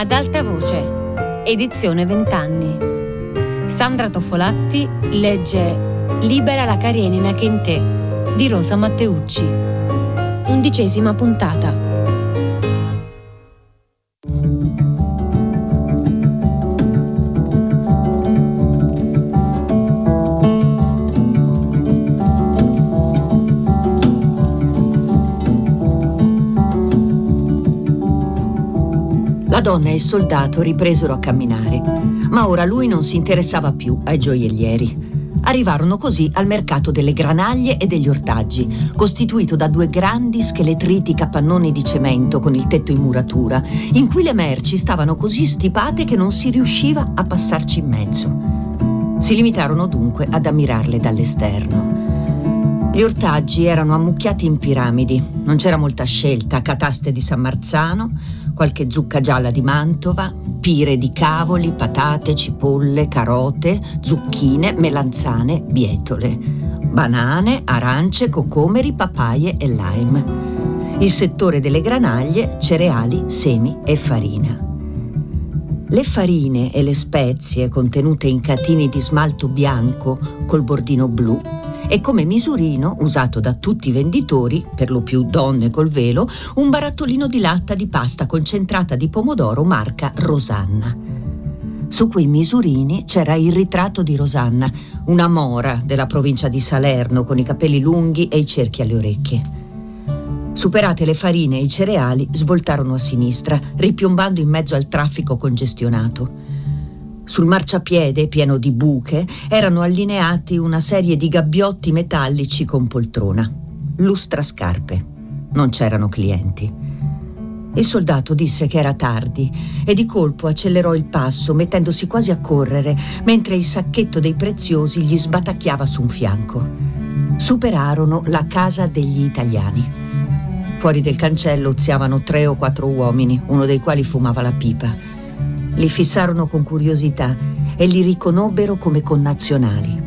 Ad alta voce, edizione 20 anni. Sandra Toffolatti legge Libera la Karenina che in te di Rosa Matteucci. 11ª puntata. La donna e il soldato ripresero a camminare, ma ora lui non si interessava più ai gioiellieri. Arrivarono così al mercato delle granaglie e degli ortaggi, costituito da 2 grandi scheletriti capannoni di cemento con il tetto in muratura, in cui le merci stavano così stipate che non si riusciva a passarci in mezzo. Si limitarono dunque ad ammirarle dall'esterno. Gli ortaggi erano ammucchiati in piramidi, non c'era molta scelta: cataste di San Marzano, qualche zucca gialla di Mantova, pire di cavoli, patate, cipolle, carote, zucchine, melanzane, bietole, banane, arance, cocomeri, papaie e lime. Il settore delle granaglie, cereali, semi e farina. Le farine e le spezie contenute in catini di smalto bianco col bordino blu e come misurino, usato da tutti i venditori, per lo più donne col velo, un barattolino di latta di pasta concentrata di pomodoro marca Rosanna. Su quei misurini c'era il ritratto di Rosanna, una mora della provincia di Salerno con i capelli lunghi e i cerchi alle orecchie. Superate le farine e i cereali, svoltarono a sinistra, ripiombando in mezzo al traffico congestionato. Sul marciapiede, pieno di buche, erano allineati una serie di gabbiotti metallici con poltrona. Lustrascarpe. Non c'erano clienti. Il soldato disse che era tardi e di colpo accelerò il passo, mettendosi quasi a correre, mentre il sacchetto dei preziosi gli sbatacchiava su un fianco. Superarono la casa degli italiani. Fuori del cancello oziavano 3 o 4 uomini, uno dei quali fumava la pipa. Li fissarono con curiosità e li riconobbero come connazionali.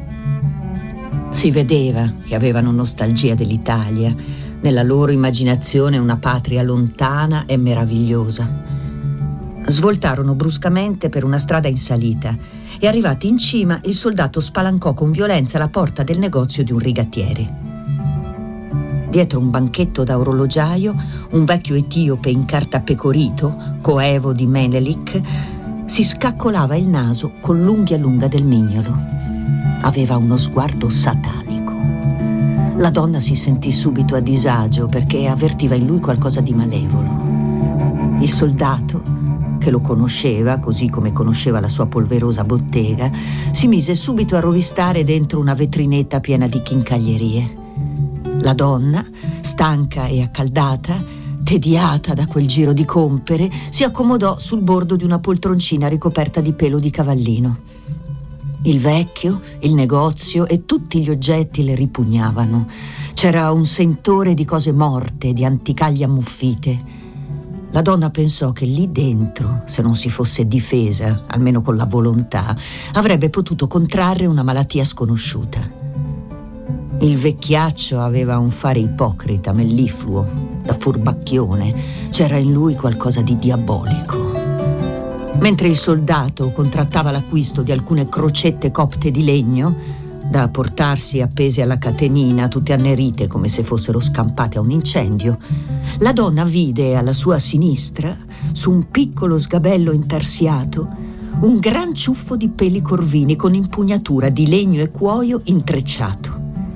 Si vedeva che avevano nostalgia dell'Italia, nella loro immaginazione una patria lontana e meravigliosa. Svoltarono bruscamente per una strada in salita e, arrivati in cima, il soldato spalancò con violenza la porta del negozio di un rigattiere. Dietro un banchetto da orologiaio, un vecchio etiope in carta pecorito, coevo di Menelik, si scaccolava il naso con l'unghia lunga del mignolo. Aveva uno sguardo satanico. La donna si sentì subito a disagio perché avvertiva in lui qualcosa di malevolo. Il soldato, che lo conosceva così come conosceva la sua polverosa bottega, si mise subito a rovistare dentro una vetrinetta piena di chincaglierie. La donna, stanca e accaldata, tediata da quel giro di compere, si accomodò sul bordo di una poltroncina ricoperta di pelo di cavallino. Il vecchio, il negozio e tutti gli oggetti le ripugnavano. C'era un sentore di cose morte, di anticaglie ammuffite. La donna pensò che lì dentro, se non si fosse difesa, almeno con la volontà, avrebbe potuto contrarre una malattia sconosciuta. Il vecchiaccio aveva un fare ipocrita, mellifluo, da furbacchione. C'era in lui qualcosa di diabolico. Mentre il soldato contrattava l'acquisto di alcune crocette copte di legno, da portarsi appese alla catenina, tutte annerite come se fossero scampate a un incendio, la donna vide alla sua sinistra, su un piccolo sgabello intarsiato, un gran ciuffo di peli corvini con impugnatura di legno e cuoio intrecciato.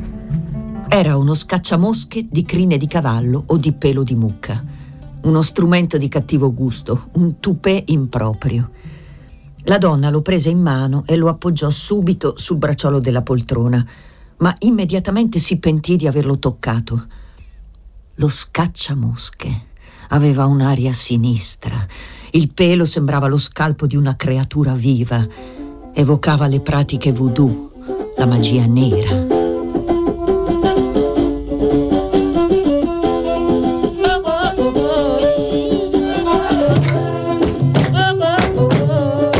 Era uno scacciamosche di crine di cavallo o di pelo di mucca, uno strumento di cattivo gusto, un tupè improprio. La donna lo prese in mano e lo appoggiò subito sul bracciolo della poltrona, ma immediatamente si pentì di averlo toccato. Lo scacciamosche aveva un'aria sinistra, il pelo sembrava lo scalpo di una creatura viva, evocava le pratiche voodoo, la magia nera.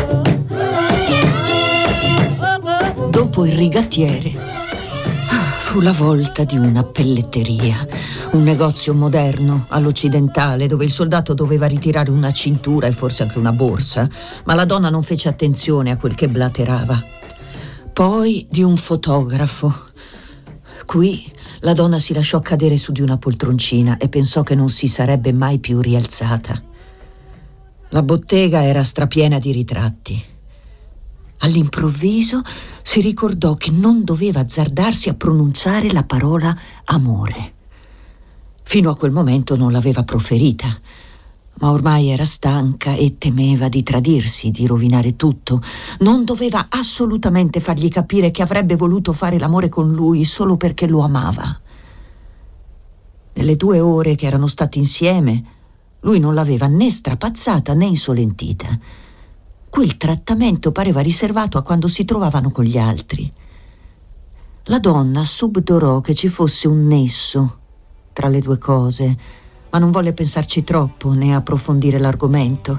Dopo il rigattiere, fu Fu la volta di una pelletteria, un negozio moderno all'occidentale dove il soldato doveva ritirare una cintura e forse anche una borsa, ma la donna non fece attenzione a quel che blaterava. Poi di un fotografo. Qui la donna si lasciò cadere su di una poltroncina e pensò che non si sarebbe mai più rialzata. La bottega era strapiena di ritratti. All'improvviso si ricordò che non doveva azzardarsi a pronunciare la parola amore. Fino a quel momento non l'aveva proferita, ma ormai era stanca e temeva di tradirsi, di rovinare tutto. Non doveva assolutamente fargli capire che avrebbe voluto fare l'amore con lui solo perché lo amava. Nelle 2 ore che erano stati insieme, lui non l'aveva né strapazzata né insolentita. Quel trattamento pareva riservato a quando si trovavano con gli altri. La donna subdolò che ci fosse un nesso tra le 2 cose, ma non volle pensarci troppo né approfondire l'argomento.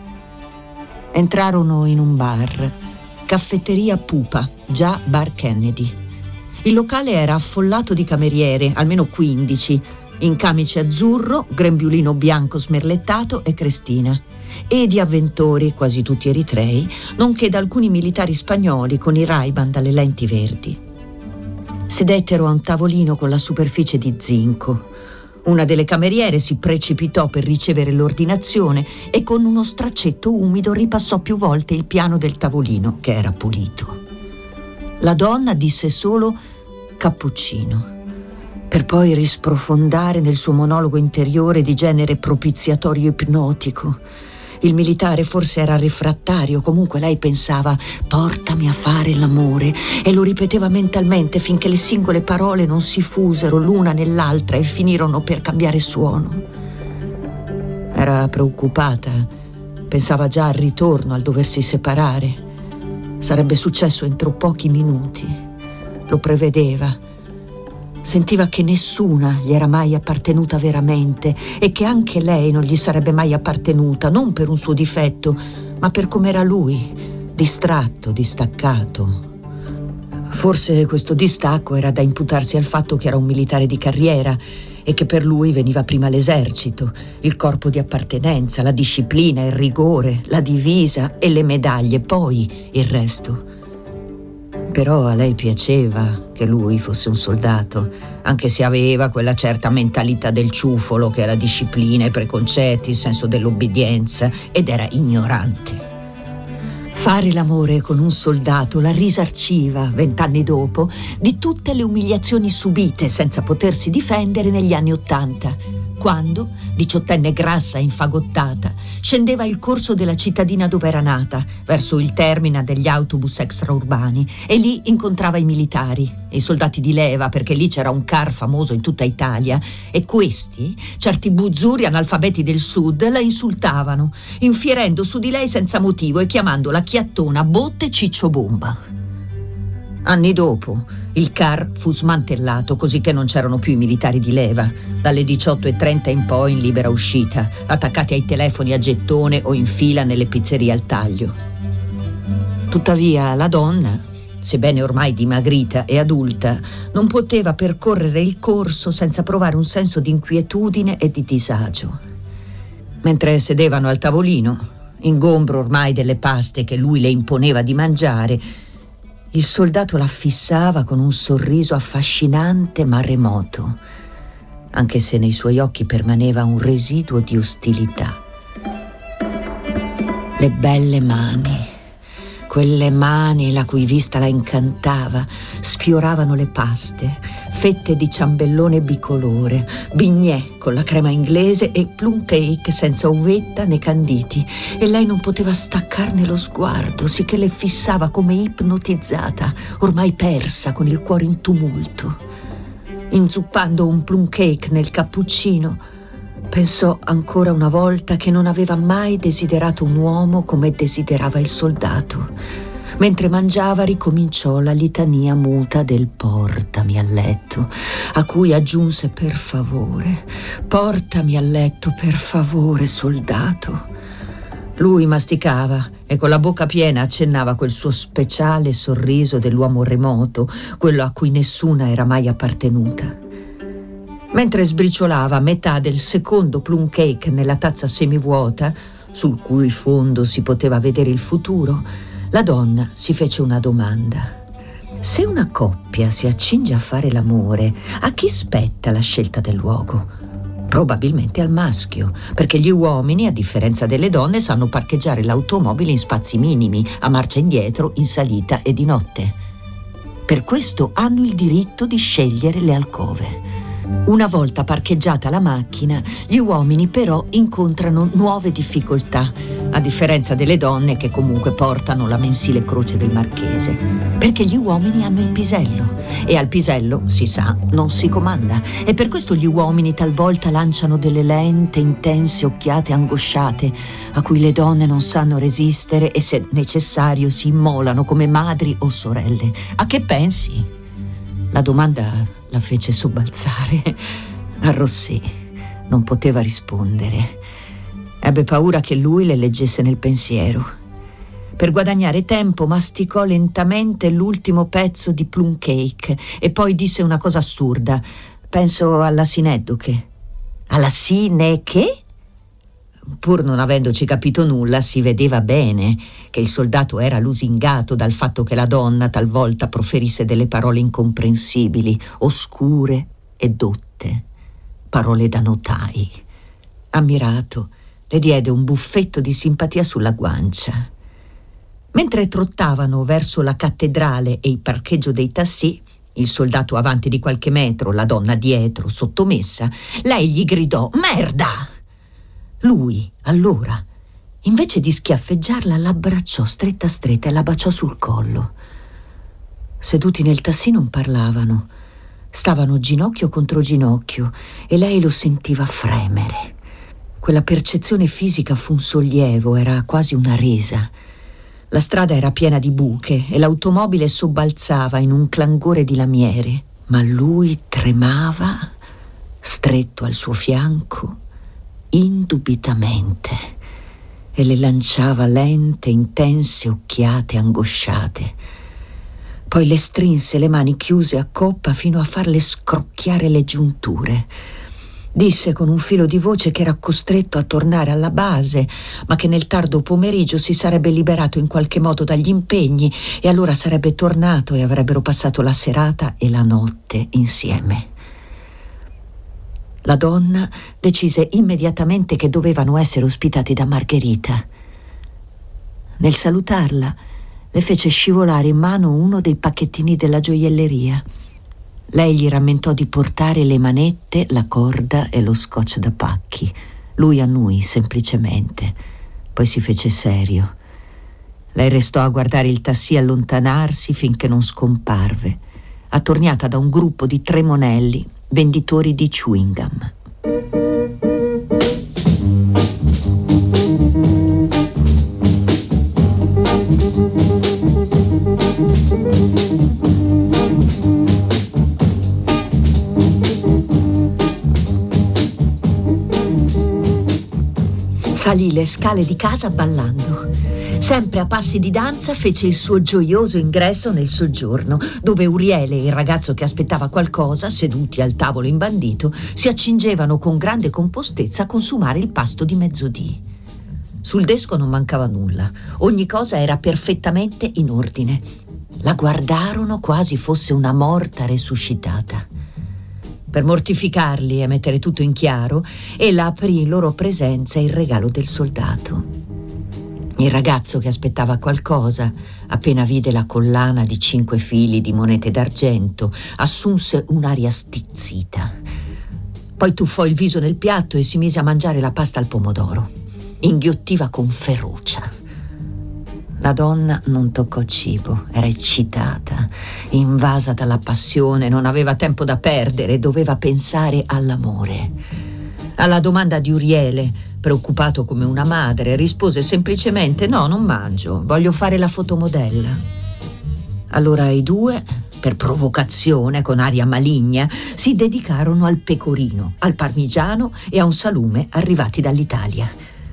Entrarono in un bar, Caffetteria Pupa, già Bar Kennedy. Il locale era affollato di cameriere, almeno 15, in camice azzurro, grembiulino bianco smerlettato e crestina, e di avventori, quasi tutti eritrei, nonché da alcuni militari spagnoli con i Ray-Ban dalle lenti verdi. Sedettero a un tavolino con la superficie di zinco. Una delle cameriere si precipitò per ricevere l'ordinazione e con uno straccetto umido ripassò più volte il piano del tavolino, che era pulito. La donna disse solo cappuccino, per poi risprofondare nel suo monologo interiore di genere propiziatorio ipnotico. Il militare forse era refrattario, comunque lei pensava «portami a fare l'amore» e lo ripeteva mentalmente finché le singole parole non si fusero l'una nell'altra e finirono per cambiare suono. Era preoccupata, pensava già al ritorno, al doversi separare. Sarebbe successo entro pochi minuti, lo prevedeva. Sentiva che nessuna gli era mai appartenuta veramente e che anche lei non gli sarebbe mai appartenuta, non per un suo difetto, ma per com'era lui, distratto, distaccato. Forse questo distacco era da imputarsi al fatto che era un militare di carriera e che per lui veniva prima l'esercito, il corpo di appartenenza, la disciplina, il rigore, la divisa e le medaglie, poi il resto. Però a lei piaceva che lui fosse un soldato, anche se aveva quella certa mentalità del ciufolo che era disciplina, i preconcetti, il senso dell'obbedienza, ed era ignorante. Fare l'amore con un soldato la risarciva, 20 anni dopo, di tutte le umiliazioni subite senza potersi difendere negli anni '80, quando, 18enne grassa e infagottata, scendeva il corso della cittadina dove era nata, verso il termine degli autobus extraurbani, e lì incontrava i militari, i soldati di leva, perché lì c'era un CAR famoso in tutta Italia, e questi, certi buzzuri analfabeti del sud, la insultavano, infierendo su di lei senza motivo e chiamandola chiattona, botte, ciccio bomba. Anni dopo, il CAR fu smantellato, così che non c'erano più i militari di leva, dalle 18:30 in poi in libera uscita, attaccati ai telefoni a gettone o in fila nelle pizzerie al taglio. Tuttavia la donna, sebbene ormai dimagrita e adulta, non poteva percorrere il corso senza provare un senso di inquietudine e di disagio. Mentre sedevano al tavolino, ingombro ormai delle paste che lui le imponeva di mangiare, il soldato la fissava con un sorriso affascinante ma remoto, anche se nei suoi occhi permaneva un residuo di ostilità. Le belle mani, quelle mani la cui vista la incantava, sfioravano le paste, fette di ciambellone bicolore, bignè con la crema inglese e plum cake senza uvetta né canditi, e lei non poteva staccarne lo sguardo, sicché le fissava come ipnotizzata, ormai persa, con il cuore in tumulto. Inzuppando un plum cake nel cappuccino, pensò ancora una volta che non aveva mai desiderato un uomo come desiderava il soldato. Mentre mangiava ricominciò la litania muta del portami a letto, a cui aggiunse per favore, portami a letto per favore, soldato. Lui masticava e con la bocca piena accennava quel suo speciale sorriso dell'uomo remoto, quello a cui nessuna era mai appartenuta. Mentre sbriciolava metà del secondo plum cake nella tazza semivuota, sul cui fondo si poteva vedere il futuro, la donna si fece una domanda. Se una coppia si accinge a fare l'amore, a chi spetta la scelta del luogo? Probabilmente al maschio, perché gli uomini, a differenza delle donne, sanno parcheggiare l'automobile in spazi minimi, a marcia indietro, in salita e di notte. Per questo hanno il diritto di scegliere le alcove. Una volta parcheggiata la macchina, gli uomini però incontrano nuove difficoltà, a differenza delle donne che comunque portano la mensile croce del marchese, perché gli uomini hanno il pisello e al pisello, si sa, non si comanda, e per questo gli uomini talvolta lanciano delle lente, intense occhiate angosciate a cui le donne non sanno resistere e se necessario si immolano come madri o sorelle. A che pensi? La domanda la fece sobbalzare. Arrossì, non poteva rispondere. Ebbe paura che lui le leggesse nel pensiero. Per guadagnare tempo masticò lentamente l'ultimo pezzo di plum cake e poi disse una cosa assurda. Penso alla sineddoche. Alla sine che? Pur non avendoci capito nulla, si vedeva bene che il soldato era lusingato dal fatto che la donna talvolta proferisse delle parole incomprensibili, oscure e dotte, parole da notai. Ammirato, le diede un buffetto di simpatia sulla guancia. Mentre trottavano verso la cattedrale e il parcheggio dei tassì, il soldato avanti di qualche metro, la donna dietro, sottomessa, lei gli gridò «Merda!». Lui, allora, invece di schiaffeggiarla, l'abbracciò stretta stretta e la baciò sul collo. Seduti nel tassì non parlavano. Stavano ginocchio contro ginocchio e lei lo sentiva fremere. Quella percezione fisica fu un sollievo, era quasi una resa. La strada era piena di buche e l'automobile sobbalzava in un clangore di lamiere, ma lui tremava, stretto al suo fianco, indubitamente, e le lanciava lente, intense occhiate angosciate. Poi le strinse le mani chiuse a coppa fino a farle scrocchiare le giunture. Disse con un filo di voce che era costretto a tornare alla base, ma che nel tardo pomeriggio si sarebbe liberato in qualche modo dagli impegni e allora sarebbe tornato e avrebbero passato la serata e la notte insieme. La donna decise immediatamente che dovevano essere ospitati da Margherita. Nel salutarla, le fece scivolare in mano uno dei pacchettini della gioielleria. Lei gli rammentò di portare le manette, la corda e lo scotch da pacchi. Lui annui semplicemente. Poi si fece serio. Lei restò a guardare il tassì allontanarsi finché non scomparve, attorniata da un gruppo di 3 monelli, venditori di chewing gum. Salì le scale di casa ballando. Sempre a passi di danza fece il suo gioioso ingresso nel soggiorno, dove Uriele e il ragazzo che aspettava qualcosa, seduti al tavolo imbandito, si accingevano con grande compostezza a consumare il pasto di mezzodì. Sul desco non mancava nulla, ogni cosa era perfettamente in ordine. La guardarono quasi fosse una morta resuscitata. Per mortificarli e mettere tutto in chiaro, ella aprì in loro presenza il regalo del soldato. Il ragazzo che aspettava qualcosa, appena vide la collana di 5 fili di monete d'argento, assunse un'aria stizzita. Poi tuffò il viso nel piatto e si mise a mangiare la pasta al pomodoro. Inghiottiva con ferocia. La donna non toccò cibo, era eccitata, invasa dalla passione, non aveva tempo da perdere, doveva pensare all'amore. Alla domanda di Uriele, preoccupato come una madre, rispose semplicemente: «No, non mangio, voglio fare la fotomodella». Allora i due, per provocazione, con aria maligna, si dedicarono al pecorino, al parmigiano e a un salume arrivati dall'Italia.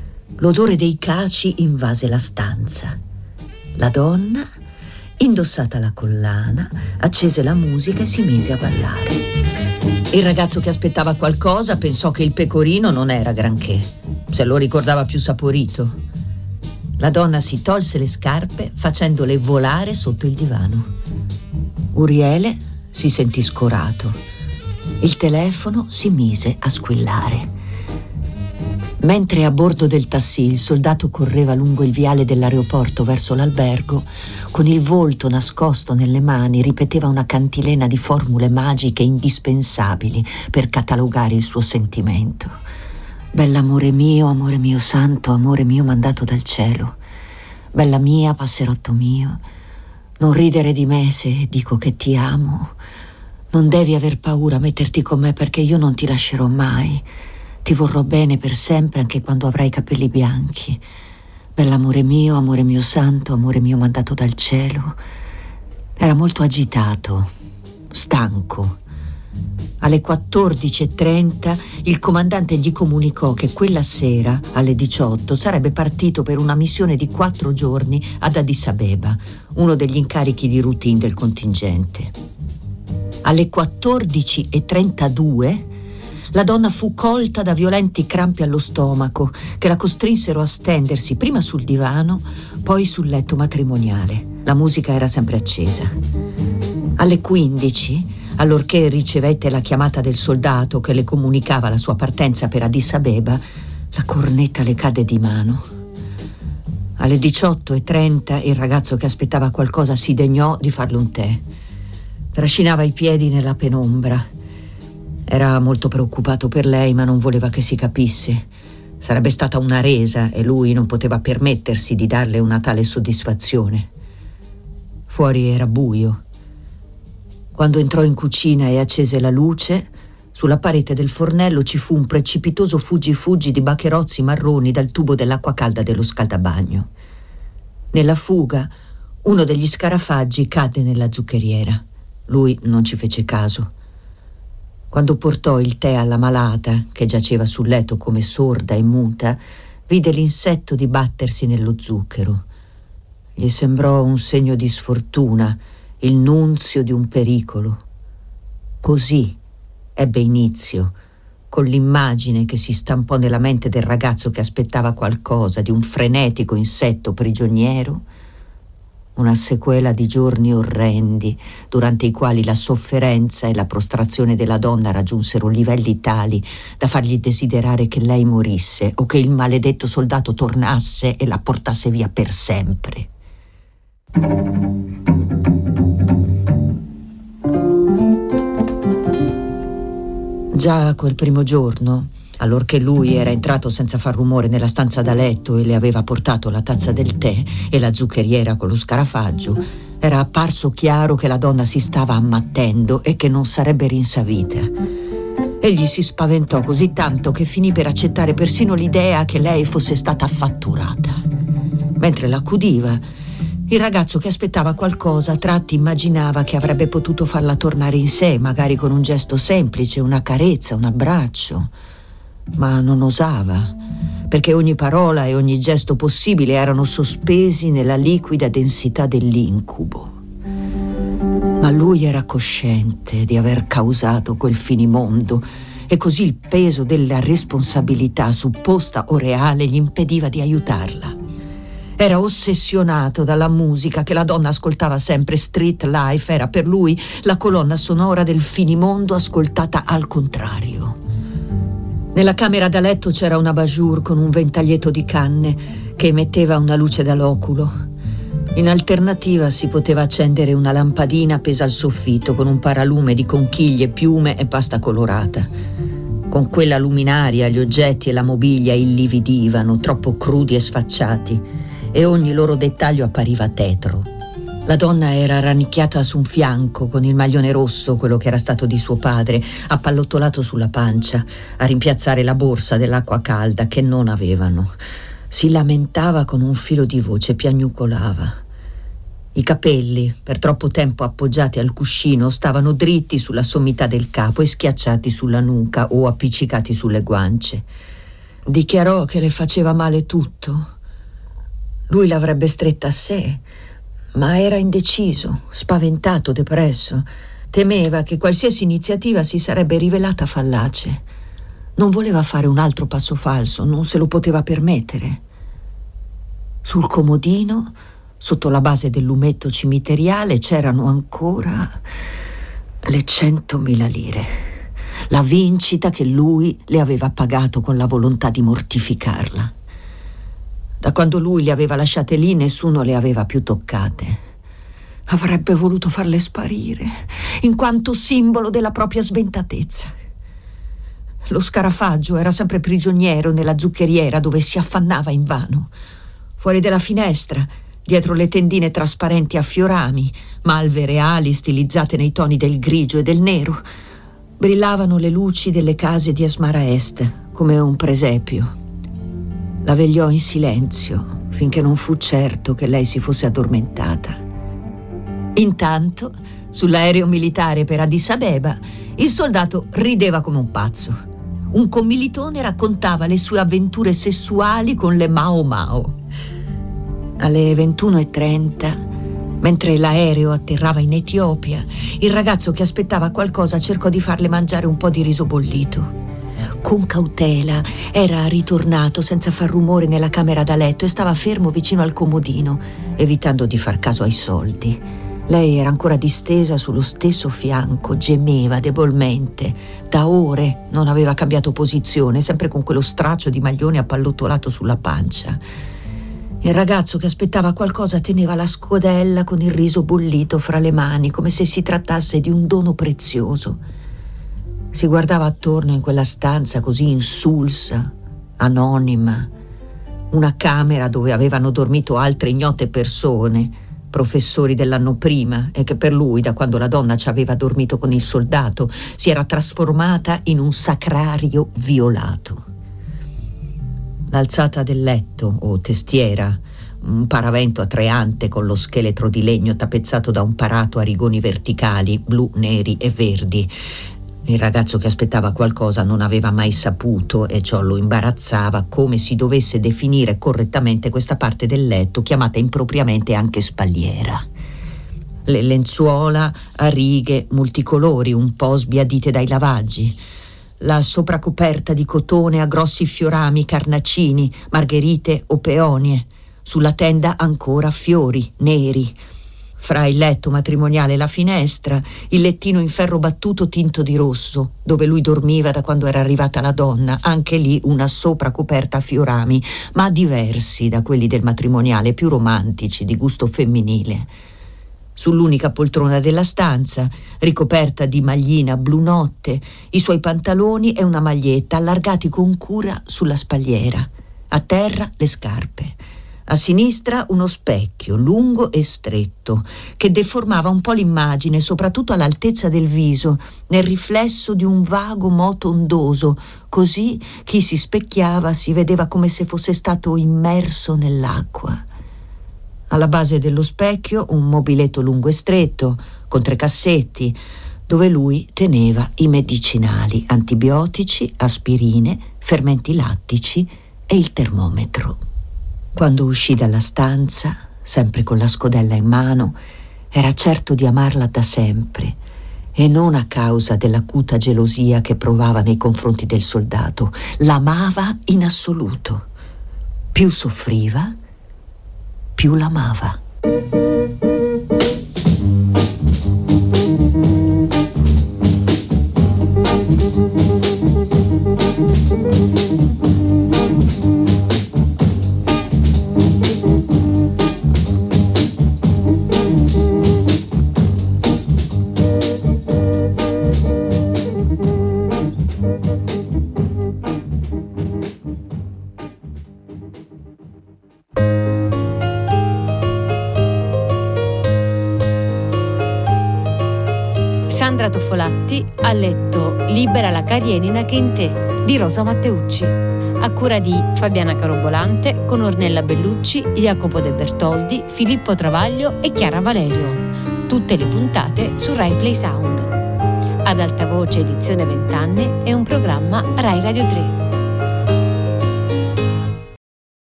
L'odore dei caci invase la stanza. La donna, indossata la collana, accese la musica e si mise a ballare. Il ragazzo che aspettava qualcosa pensò che il pecorino non era granché, se lo ricordava più saporito. La donna si tolse le scarpe facendole volare sotto il divano. Uriele si sentì scorato. Il telefono si mise a squillare. Mentre a bordo del taxi il soldato correva lungo il viale dell'aeroporto verso l'albergo, con il volto nascosto nelle mani ripeteva una cantilena di formule magiche indispensabili per catalogare il suo sentimento. Bell'amore mio santo, amore mio mandato dal cielo. Bella mia, passerotto mio, non ridere di me se dico che ti amo. Non devi aver paura a metterti con me perché io non ti lascerò mai. Ti vorrò bene per sempre anche quando avrai i capelli bianchi. Bell'amore mio santo, amore mio mandato dal cielo. Era molto agitato, stanco. Alle 14:30 il comandante gli comunicò che quella sera, alle 18, sarebbe partito per una missione di 4 giorni ad Addis Abeba, uno degli incarichi di routine del contingente. Alle 14:32 la donna fu colta da violenti crampi allo stomaco che la costrinsero a stendersi prima sul divano, poi sul letto matrimoniale. La musica era sempre accesa. Alle 15, allorché ricevette la chiamata del soldato che le comunicava la sua partenza per Addis Abeba, la cornetta le cadde di mano. Alle 18:30 il ragazzo che aspettava qualcosa si degnò di farle un tè. Trascinava i piedi nella penombra. Era molto preoccupato per lei, ma non voleva che si capisse. Sarebbe stata una resa e lui non poteva permettersi di darle una tale soddisfazione. Fuori era buio. Quando entrò in cucina e accese la luce, sulla parete del fornello ci fu un precipitoso fuggi-fuggi di bacherozzi marroni dal tubo dell'acqua calda dello scaldabagno. Nella fuga, uno degli scarafaggi cadde nella zuccheriera. Lui non ci fece caso. Quando portò il tè alla malata, che giaceva sul letto come sorda e muta, vide l'insetto dibattersi nello zucchero. Gli sembrò un segno di sfortuna, il nunzio di un pericolo. Così ebbe inizio, con l'immagine che si stampò nella mente del ragazzo che aspettava qualcosa, di un frenetico insetto prigioniero, una sequela di giorni orrendi, durante i quali la sofferenza e la prostrazione della donna raggiunsero livelli tali da fargli desiderare che lei morisse o che il maledetto soldato tornasse e la portasse via per sempre. Già quel primo giorno, allorché lui era entrato senza far rumore nella stanza da letto e le aveva portato la tazza del tè e la zuccheriera con lo scarafaggio, era apparso chiaro che la donna si stava ammattendo e che non sarebbe rinsavita. Egli si spaventò così tanto che finì per accettare persino l'idea che lei fosse stata fatturata. Mentre l'accudiva, il ragazzo che aspettava qualcosa a tratti immaginava che avrebbe potuto farla tornare in sé, magari con un gesto semplice, una carezza, un abbraccio. Ma non osava, perché ogni parola e ogni gesto possibile erano sospesi nella liquida densità dell'incubo. Ma lui era cosciente di aver causato quel finimondo e così il peso della responsabilità, supposta o reale, gli impediva di aiutarla. Era ossessionato dalla musica che la donna ascoltava sempre. Street Life era per lui la colonna sonora del finimondo ascoltata al contrario. Nella camera da letto c'era un abajur con un ventaglietto di canne che emetteva una luce da loculo. In alternativa si poteva accendere una lampadina appesa al soffitto con un paralume di conchiglie, piume e pasta colorata. Con quella luminaria gli oggetti e la mobilia illividivano, troppo crudi e sfacciati, e ogni loro dettaglio appariva tetro. La donna era rannicchiata su un fianco con il maglione rosso, quello che era stato di suo padre, appallottolato sulla pancia, a rimpiazzare la borsa dell'acqua calda che non avevano. Si lamentava con un filo di voce, piagnucolava. I capelli, per troppo tempo appoggiati al cuscino, stavano dritti sulla sommità del capo e schiacciati sulla nuca o appiccicati sulle guance. Dichiarò che le faceva male tutto. Lui l'avrebbe stretta a sé, ma era indeciso, spaventato, depresso. Temeva che qualsiasi iniziativa si sarebbe rivelata fallace. Non voleva fare un altro passo falso, non se lo poteva permettere. Sul comodino, sotto la base del lumetto cimiteriale, c'erano ancora le 100.000 lire. La vincita che lui le aveva pagato con la volontà di mortificarla. Da quando lui le aveva lasciate lì, nessuno le aveva più toccate. Avrebbe voluto farle sparire, in quanto simbolo della propria sventatezza. Lo scarafaggio era sempre prigioniero nella zuccheriera, dove si affannava invano. Fuori dalla finestra, dietro le tendine trasparenti a fiorami, malve reali stilizzate nei toni del grigio e del nero, brillavano le luci delle case di Asmara Est, come un presepio. La vegliò in silenzio finché non fu certo che lei si fosse addormentata. Intanto, sull'aereo militare per Addis Abeba, il soldato rideva come un pazzo. Un commilitone raccontava le sue avventure sessuali con le Mao Mao. Alle 21:30, mentre l'aereo atterrava in Etiopia, il ragazzo che aspettava qualcosa cercò di farle mangiare un po' di riso bollito. Con cautela era ritornato senza far rumore nella camera da letto e stava fermo vicino al comodino, evitando di far caso ai soldi. Lei era ancora distesa sullo stesso fianco, gemeva debolmente. Da ore non aveva cambiato posizione, sempre con quello straccio di maglione appallottolato sulla pancia. Il ragazzo che aspettava qualcosa teneva la scodella con il riso bollito fra le mani, come se si trattasse di un dono prezioso. Si guardava attorno in quella stanza così insulsa, anonima, una camera dove avevano dormito altre ignote persone, professori dell'anno prima, e che per lui, da quando la donna ci aveva dormito con il soldato, si era trasformata in un sacrario violato. L'alzata del letto o testiera, un paravento a tre ante con lo scheletro di legno tappezzato da un parato a rigoni verticali, blu, neri e verdi. Il ragazzo che aspettava qualcosa non aveva mai saputo, e ciò lo imbarazzava, come si dovesse definire correttamente questa parte del letto, chiamata impropriamente anche spalliera. Le lenzuola a righe multicolori, un po' sbiadite dai lavaggi. La sopracoperta di cotone a grossi fiorami carnacini, margherite o peonie. Sulla tenda ancora fiori neri. Fra il letto matrimoniale e la finestra, il lettino in ferro battuto tinto di rosso, dove lui dormiva da quando era arrivata la donna, anche lì una sopracoperta a fiorami, ma diversi da quelli del matrimoniale, più romantici, di gusto femminile. Sull'unica poltrona della stanza, ricoperta di maglina blu notte, i suoi pantaloni e una maglietta allargati con cura sulla spalliera. A terra le scarpe. A sinistra uno specchio lungo e stretto che deformava un po' l'immagine, soprattutto all'altezza del viso, nel riflesso di un vago moto ondoso, così chi si specchiava si vedeva come se fosse stato immerso nell'acqua. Alla base dello specchio un mobiletto lungo e stretto, con 3 cassetti, dove lui teneva i medicinali, antibiotici, aspirine, fermenti lattici e il termometro. Quando uscì dalla stanza, sempre con la scodella in mano, era certo di amarla da sempre, e non a causa dell'acuta gelosia che provava nei confronti del soldato. L'amava in assoluto. Più soffriva, più l'amava. Sandra Toffolatti ha letto Libera la Karenina che in te di Rosa Matteucci, a cura di Fabiana Carobolante, con Ornella Bellucci, Jacopo De Bertoldi, Filippo Travaglio e Chiara Valerio. Tutte le puntate su Rai Play Sound. Ad alta voce edizione 20 anni è un programma Rai Radio 3.